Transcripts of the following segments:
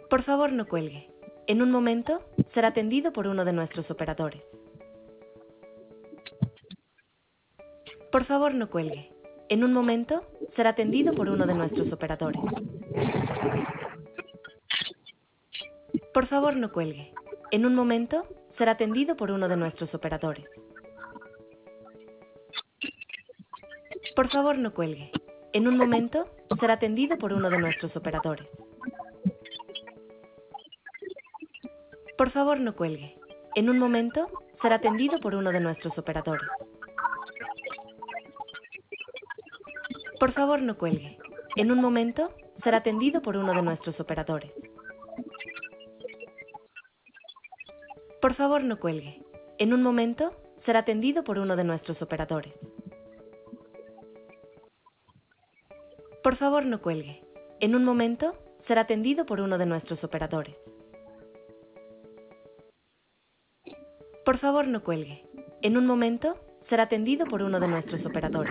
Por favor, no cuelgue. En un momento, será atendido por uno de nuestros operadores. Por favor, no cuelgue. En un momento, será atendido por uno de nuestros operadores. Por favor, no cuelgue. En un momento, será atendido por uno de nuestros operadores. Por favor, no cuelgue. En un momento, será atendido por uno de nuestros operadores. Por favor, no cuelgue. En un momento, será atendido por uno de nuestros operadores. Por favor, no cuelgue. En un momento, será atendido por uno de nuestros operadores. Por favor, no cuelgue. En un momento, será atendido por uno de nuestros operadores. Por favor, no cuelgue. En un momento, será atendido por uno de nuestros operadores. Por favor, no cuelgue. En un momento, será atendido por uno de nuestros operadores.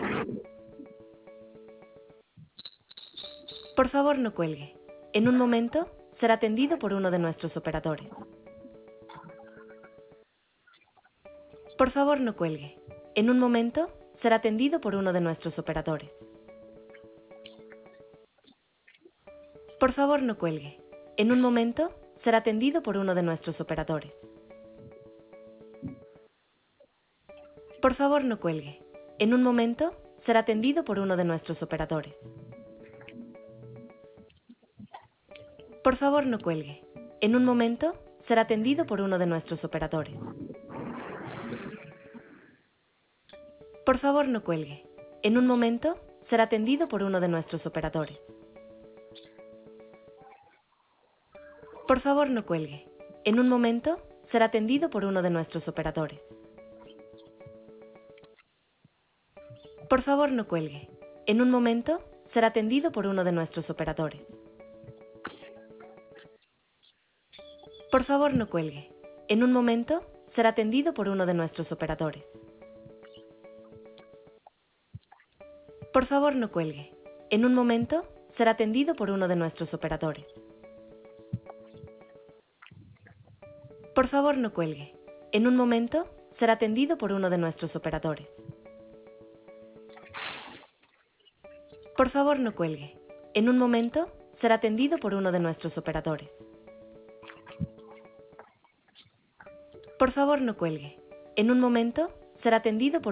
Por favor, no cuelgue. En un momento, será atendido por uno de nuestros operadores. Por favor, no cuelgue. En un momento, será atendido por uno de nuestros operadores. Por favor, no cuelgue. En un momento, será atendido por uno de nuestros operadores. Por favor, no cuelgue. En un momento, será atendido por uno de nuestros operadores. Por favor, no cuelgue. En un momento, será atendido por uno de nuestros operadores. Por favor, no cuelgue. En un momento, será atendido por uno de nuestros operadores. Por favor, no cuelgue. En un momento, será atendido por uno de nuestros operadores. Por favor, no cuelgue. En un momento, será atendido por uno de nuestros operadores. Por favor, no cuelgue. En un momento, será atendido por uno de nuestros operadores. Por favor, no cuelgue. En un momento, será atendido por uno de nuestros operadores. Por favor, no cuelgue. En un momento, será atendido por uno de nuestros operadores. Por favor, no cuelgue. En un momento, será atendido por uno de nuestros operadores. Por favor, no cuelgue. En un momento, será atendido por